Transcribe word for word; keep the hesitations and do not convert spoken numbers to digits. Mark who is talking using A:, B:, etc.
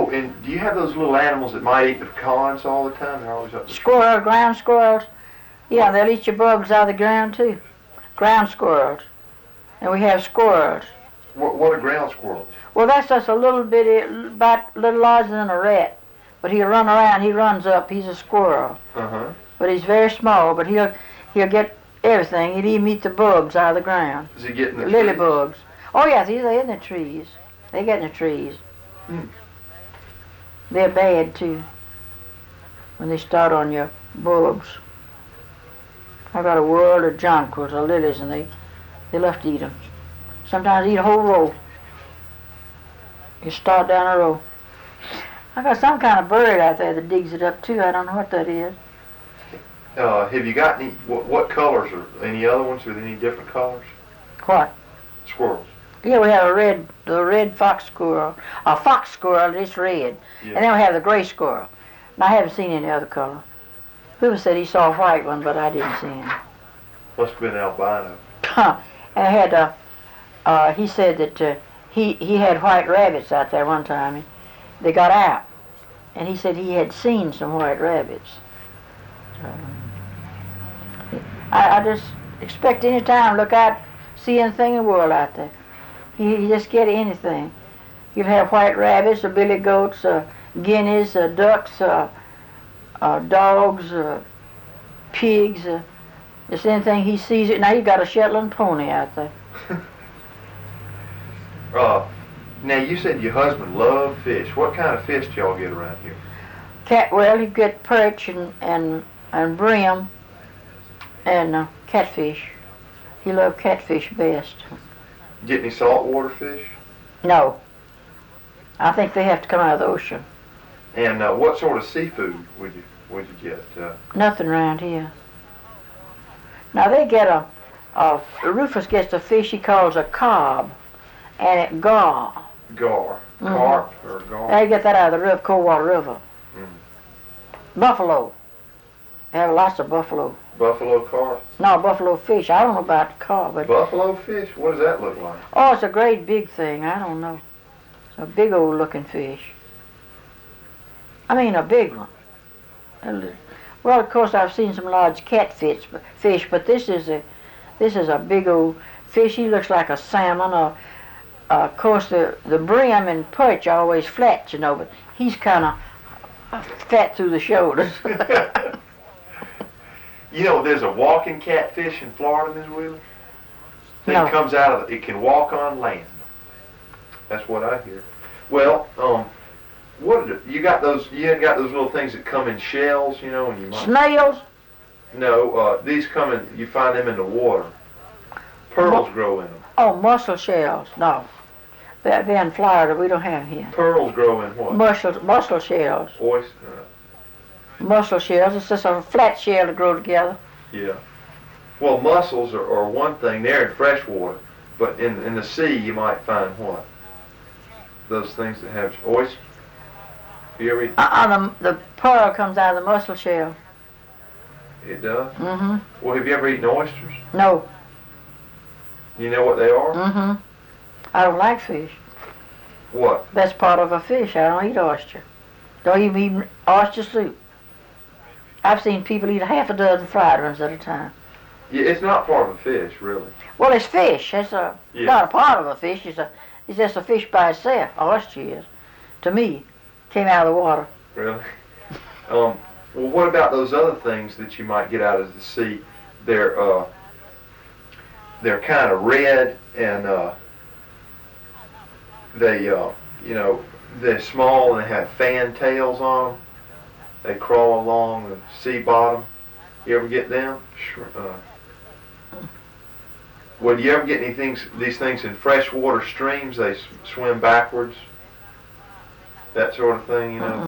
A: Oh, and do you have those little animals that might eat the pecans all the time? They're always up there.
B: Squirrels, ground squirrels. Yeah, they'll eat your bugs out of the ground too. Ground squirrels. And we have squirrels.
A: What, what are ground squirrels?
B: Well, that's just a little bitty, about a little larger than a rat. But he'll run around, he runs up, he's a squirrel.
A: Uh-huh.
B: But he's very small, but he'll he'll get everything. He'd even eat the bugs out of the ground.
A: Does he get in the
B: Lily
A: trees?
B: bugs. Oh, yeah, these are in the trees. They get in the trees.
A: Hmm.
B: They're bad, too, when they start on your bulbs. I got a world of jonquils or lilies, and they, they love to eat them. Sometimes eat a whole row. You start down a row. I got some kind of bird out there that digs it up, too. I don't know what that is.
A: Uh, have you got any, what, what colors are, any other ones with any different colors?
B: What?
A: Squirrels.
B: Yeah, we have a red, the red fox squirrel. A fox squirrel, it's red.
A: Yeah.
B: And then we have the gray squirrel. And I haven't seen any other color. People said he saw a white one, but I didn't see him.
A: Must have been albino.
B: Huh. And I had, uh, uh, he said that uh, he, he had white rabbits out there one time. And they got out. And he said he had seen some white rabbits. Um, I, I just expect any time look out, see anything in the world out there. You, you just get anything. You'll have white rabbits, or billy goats, uh, guineas, uh, ducks, uh, uh, dogs, uh, pigs. Uh, just anything he sees it. Now you got a Shetland pony out there.
A: uh, now you said your husband loved fish. What kind of fish do y'all get around here?
B: Cat, well, you get perch and and and brim and uh, catfish. He loved catfish best.
A: Get any saltwater fish?
B: No. I think they have to come out of the ocean.
A: And uh, what sort of seafood would you would you get? Uh,
B: Nothing around here. Now they get a, a Rufus gets a fish he calls a cob, and it gar.
A: gar,
B: Mhm.
A: carp or gar?
B: They get that out of the river, Coldwater River.
A: Mm.
B: Buffalo. They have lots of buffalo.
A: Buffalo carp.
B: No, buffalo fish. I don't know about the carp, but
A: Buffalo fish? What does that look like?
B: oh, it's a great big thing. I don't know. It's a big old looking fish. I mean, a big one. A li- Well, of course, I've seen some large catfish, but fish, but this is a, this is a big old fish. He looks like a salmon. Or, uh, of course, the the brim and perch are always flat, you know, but he's kind of fat through the shoulders.
A: You know, there's a walking catfish in Florida, Miz Wheeler. Thing
B: No.
A: comes out of it can walk on land. That's what I hear. Well, um, what did it, you got those? You ain't got those little things that come in shells, you know, and you might.
B: Snails?
A: No, uh, these come in. You find them in the water. Pearls
B: Mu-
A: grow in them.
B: Oh, mussel shells. No, they're, they're in Florida. We don't have here.
A: Pearls grow in what?
B: Mussel mussel shells.
A: Oyster. Uh,
B: Mussel shells. It's just a flat shell to grow together.
A: yeah. Well, mussels are, are one thing. They're in fresh water, but in in the sea you might find what? Those things that have oyster. You ever eat?
B: Uh-uh, the, the pearl comes out of the mussel shell.
A: It does.
B: Mm-hmm.
A: Well, have you ever eaten oysters?
B: No.
A: You know what they are?
B: Mm-hmm. I don't like fish.
A: What?
B: That's part of a fish. I don't eat oyster. Don't even eat oyster soup. I've seen people eat half a dozen fried ones at a time.
A: Yeah, it's not part of a fish, really.
B: Well, it's fish. It's a,
A: Yeah.
B: not a part of a fish. It's a, it's just a fish by itself. Oyster is, to me, came out of the water.
A: Really? Um, well, what about those other things that you might get out of the sea? They're uh, they're kind of red and uh, they uh, you know they're small and they have fan tails on them. They crawl along the sea bottom. You ever get them? Sure. Uh, well, do you ever get any things, these things in freshwater streams? They s- swim backwards. That sort of thing, you know.